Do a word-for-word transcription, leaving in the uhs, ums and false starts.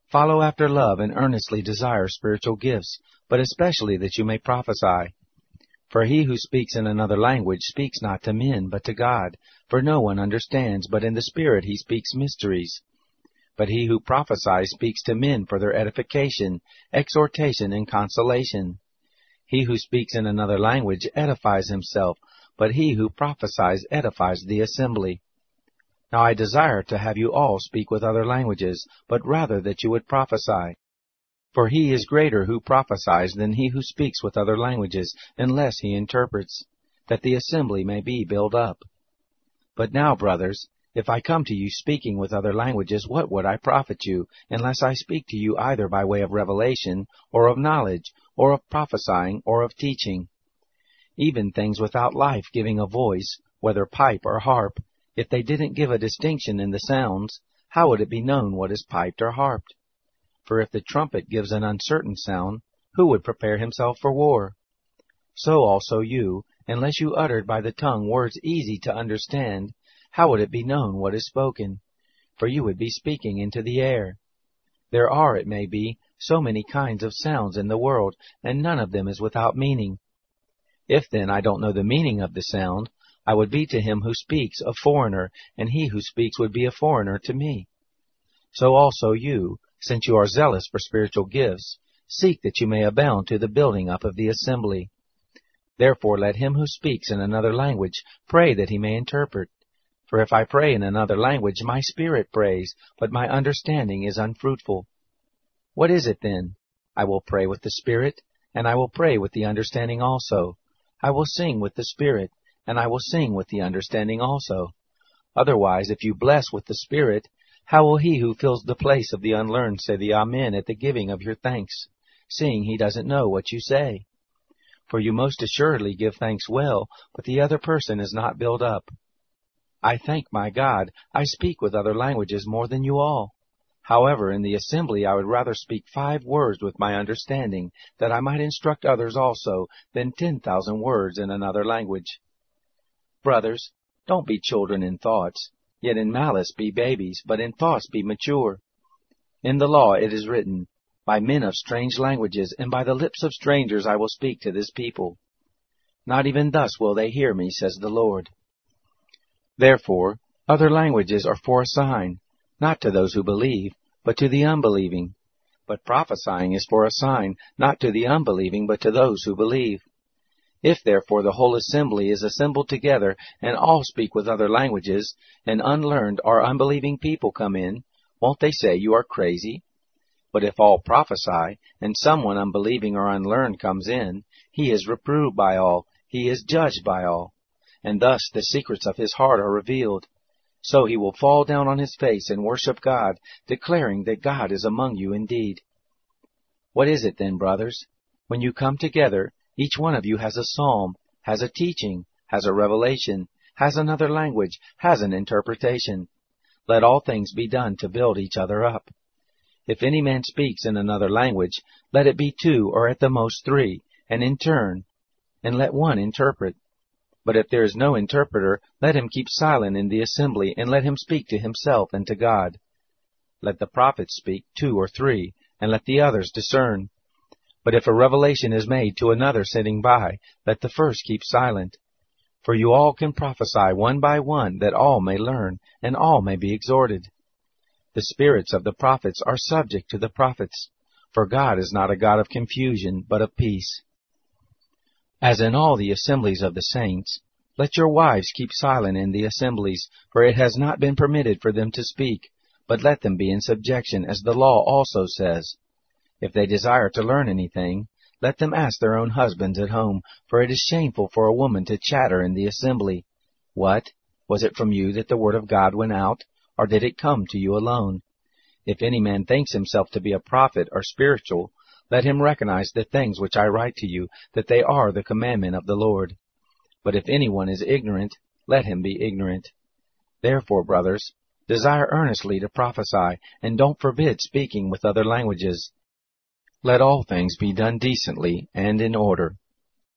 Follow after love and earnestly desire spiritual gifts, but especially that you may prophesy. For he who speaks in another language speaks not to men, but to God, for no one understands, but in the Spirit he speaks mysteries. But he who prophesies speaks to men for their edification, exhortation, and consolation. He who speaks in another language edifies himself, but he who prophesies edifies the assembly. Now I desire to have you all speak with other languages, but rather that you would prophesy. For he is greater who prophesies than he who speaks with other languages, unless he interprets, that the assembly may be built up. But now, brothers, if I come to you speaking with other languages, what would I profit you, unless I speak to you either by way of revelation, or of knowledge, or of prophesying, or of teaching? Even things without life giving a voice, whether pipe or harp, if they didn't give a distinction in the sounds, how would it be known what is piped or harped? For if the trumpet gives an uncertain sound, who would prepare himself for war? So also you, unless you uttered by the tongue words easy to understand, how would it be known what is spoken? For you would be speaking into the air. There are, it may be, so many kinds of sounds in the world, and none of them is without meaning. If then I don't know the meaning of the sound, I would be to him who speaks a foreigner, and he who speaks would be a foreigner to me. So also you, since you are zealous for spiritual gifts, seek that you may abound to the building up of the assembly. Therefore let him who speaks in another language pray that he may interpret. For if I pray in another language, my spirit prays, but my understanding is unfruitful. What is it then? I will pray with the spirit, and I will pray with the understanding also. I will sing with the spirit, and I will sing with the understanding also. Otherwise, if you bless with the Spirit, how will he who fills the place of the unlearned say the Amen at the giving of your thanks, seeing he doesn't know what you say? For you most assuredly give thanks well, but the other person is not built up. I thank my God, I speak with other languages more than you all. However, in the assembly I would rather speak five words with my understanding, that I might instruct others also, than ten thousand words in another language. Brothers, don't be children in thoughts, yet in malice be babies, but in thoughts be mature. In the law it is written, By men of strange languages, and by the lips of strangers I will speak to this people. Not even thus will they hear me, says the Lord. Therefore, other languages are for a sign, not to those who believe, but to the unbelieving. But prophesying is for a sign, not to the unbelieving, but to those who believe. If therefore the whole assembly is assembled together, and all speak with other languages, and unlearned or unbelieving people come in, won't they say you are crazy? But if all prophesy, and someone unbelieving or unlearned comes in, he is reproved by all, he is judged by all. And thus the secrets of his heart are revealed. So he will fall down on his face and worship God, declaring that God is among you indeed. What is it then, brothers? When you come together, each one of you has a psalm, has a teaching, has a revelation, has another language, has an interpretation. Let all things be done to build each other up. If any man speaks in another language, let it be two or at the most three, and in turn, and let one interpret. But if there is no interpreter, let him keep silent in the assembly, and let him speak to himself and to God. Let the prophets speak, two or three, and let the others discern. But if a revelation is made to another sitting by, let the first keep silent. For you all can prophesy one by one, that all may learn, and all may be exhorted. The spirits of the prophets are subject to the prophets, for God is not a God of confusion, but of peace. As in all the assemblies of the saints, let your wives keep silent in the assemblies, for it has not been permitted for them to speak, but let them be in subjection, as the law also says. If they desire to learn anything, let them ask their own husbands at home, for it is shameful for a woman to chatter in the assembly. What? Was it from you that the word of God went out, or did it come to you alone? If any man thinks himself to be a prophet or spiritual, let him recognize the things which I write to you, that they are the commandment of the Lord. But if anyone is ignorant, let him be ignorant. Therefore, brothers, desire earnestly to prophesy, and don't forbid speaking with other languages. Let all things be done decently and in order.